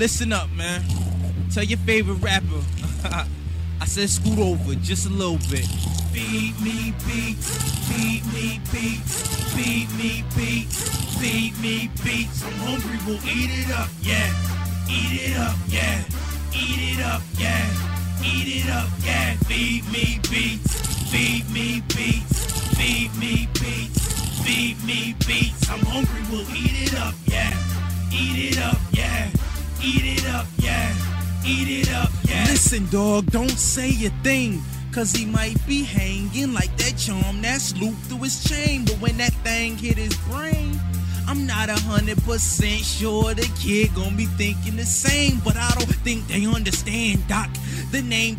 Listen up, man. Tell your favorite rapper. I said scoot over just a little bit. Feed me beats, feed me beats, feed me beats, feed me beats. I'm hungry, we'll eat it up, yeah. Eat it up, yeah. Eat it up, yeah. Eat it up, yeah. Feed me beats, feed me beats, feed me beats, feed me beats. I'm hungry, we'll eat it up, yeah. Eat it up, yeah. Eat it up, yeah. Eat it up, yeah. Listen, dog, don't say a thing, cause he might be hanging like that charm that's looped through his chain. But when that thing hit his brain, I'm not 100% sure the kid gon' be thinking the same. But I don't think they understand, Doc. The name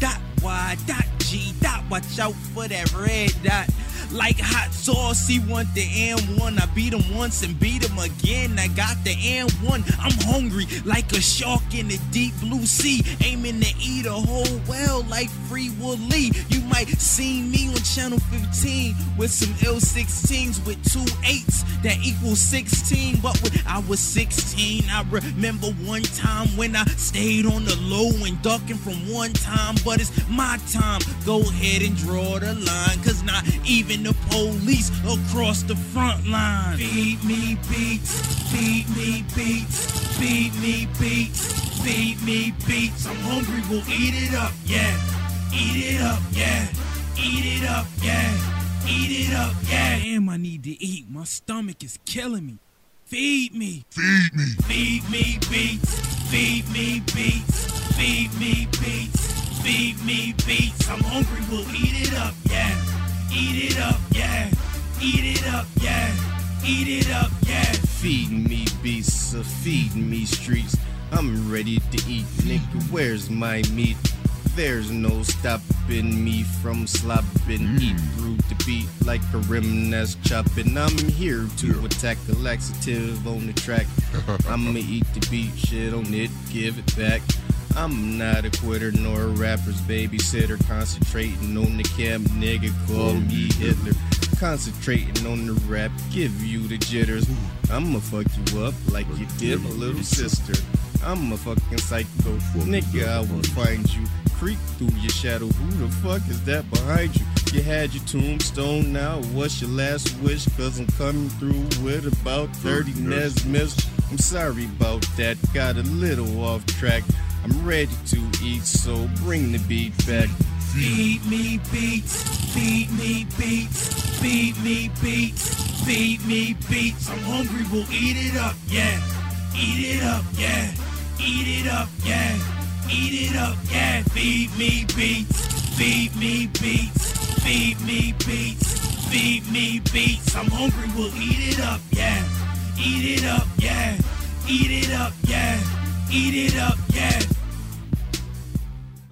T.Y.G. Watch out for that red dot. Like hot sauce, he want the M1. I beat him once and beat him again. I got the M1. I'm hungry like a shark in the deep blue sea, aiming to eat a whole whale like Free Willy. You might see me on channel 15 with some L16s with 2 8s that equals 16. But when I was 16, I remember one time when I stayed on the low and ducking from one time. But it's my time. Go ahead and draw the line, cause not even the police across the front line. Feed me beats, feed me beats, feed me beats, feed me beats. I'm hungry, we'll eat it up, yeah. Eat it up, yeah. Eat it up, yeah. Eat it up, yeah. Damn, I need to eat. My stomach is killing me. Feed me. Feed me. Feed me beats, feed me beats, feed me beats, feed me beats. I'm hungry, we'll eat it up, yeah. Eat it up, yeah. Eat it up, yeah. Eat it up, yeah. Feed me beasts, feed me streets. I'm ready to eat, nigga, where's my meat? There's no stopping me from slopping. Eat through the beat like a rim that's chopping. I'm here to attack a laxative on the track. I'ma eat the beat, shit on it, give it back. I'm not a quitter nor a rapper's babysitter. Concentrating on the camp, nigga, call me Hitler. Concentrating on the rap, give you the jitters. I'ma fuck you up like you did my little sister. I'm a fucking psycho, nigga, I will find you. Creep through your shadow, who the fuck is that behind you? You had your tombstone, now what's your last wish? Cause I'm coming through with about 30 Nesmiths. I'm sorry about that, got a little off track. I'm ready to eat, so bring the beat back. Feed me beats, feed me beats, feed me beats, feed me beats. I'm hungry, we'll eat it up, yeah. Eat it up, yeah. Eat it up, yeah. Eat it up, yeah. Feed me beats, feed me beats, feed me beats, feed me beats. I'm hungry, we'll eat it up, yeah. Eat it up, yeah. Eat it up, yeah. Eat it up, yeah.